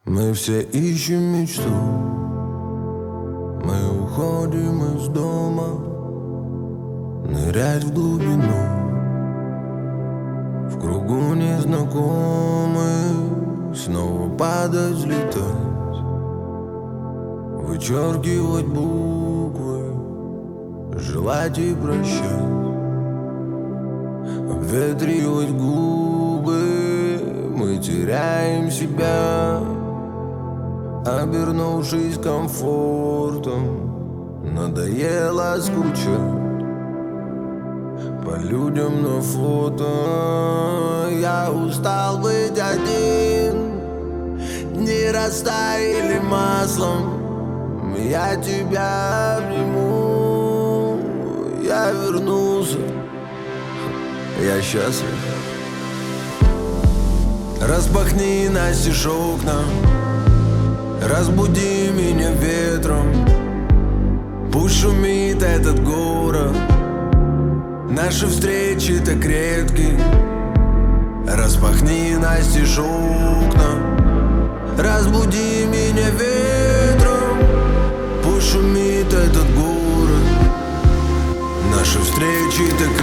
Мы все ищем мечту, мы уходим из дома, нырять в глубину, в кругу незнакомых, снова падать, взлетать, вычеркивать буквы, желать и прощать, обветривать губы, мы теряем себя, обернувшись комфортом. Надоело скучать по людям на фото. Я устал быть один, дни растаяли маслом. Я тебя обниму, я вернулся, я счастлив. Распахни настежь окна, разбуди меня ветром, пусть шумит этот город, наши встречи так редки. Распахни настежь окна, разбуди меня ветром, пусть шумит этот город, наши встречи так